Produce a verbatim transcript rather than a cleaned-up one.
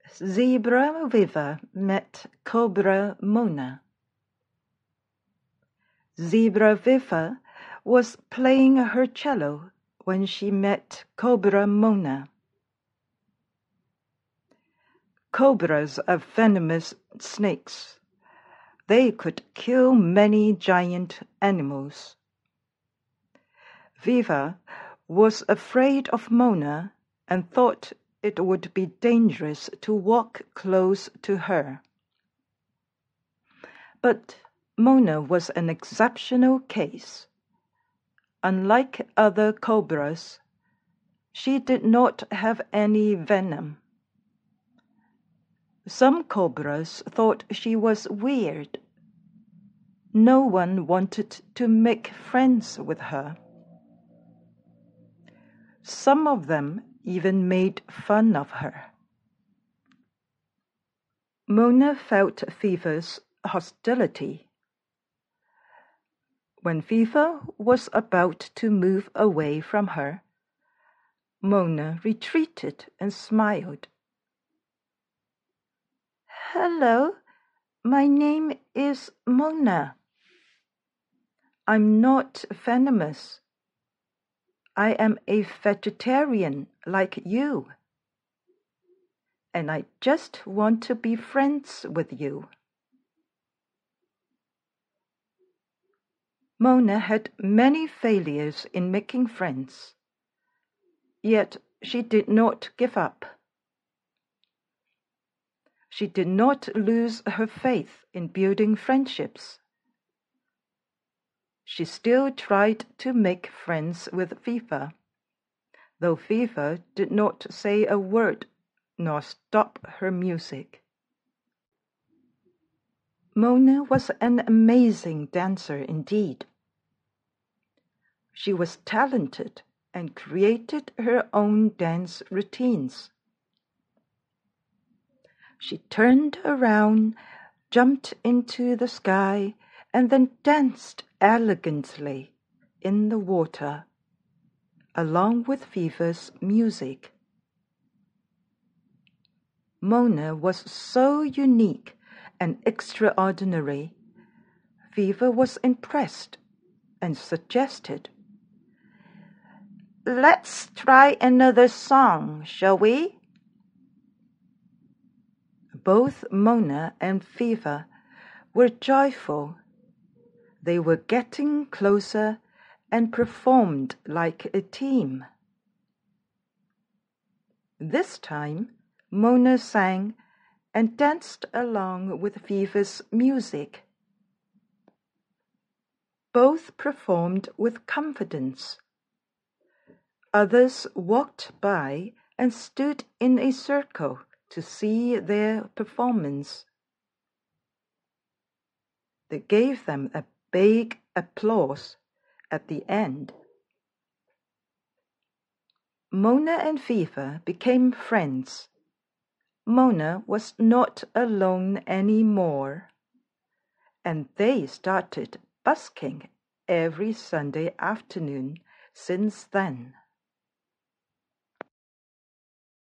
Zebra Viva met Cobra Mona. Zebra Viva was playing her cello when she met Cobra Mona. Cobras are venomous snakes. They could kill many giant animals. Viva was afraid of Mona and thought it would be dangerous to walk close to her. But Mona was an exceptional case. Unlike other cobras, she did not have any venom. Some cobras thought she was weird. No one wanted to make friends with her. Some of them even made fun of her. Mona felt Viva's hostility. When Viva was about to move away from her, Mona retreated and smiled. "Hello, my name is Mona. I'm not venomous. I am a vegetarian like you. And I just want to be friends with you." Mona had many failures in making friends, yet she did not give up. She did not lose her faith in building friendships. She still tried to make friends with Viva, though Viva did not say a word nor stop her music. Mona was an amazing dancer indeed. She was talented and created her own dance routines. She turned around, jumped into the sky, and then danced elegantly in the water, along with Viva's music. Mona was so unique and extraordinary. Viva was impressed and suggested, "Let's try another song, shall we?" Both Mona and Viva were joyful. They were getting closer and performed like a team. This time, Mona sang and danced along with Viva's music. Both performed with confidence. Others walked by and stood in a circle to see their performance. They gave them a big applause at the end. Mona and Viva became friends. Mona was not alone anymore, and they started busking every Sunday afternoon since then.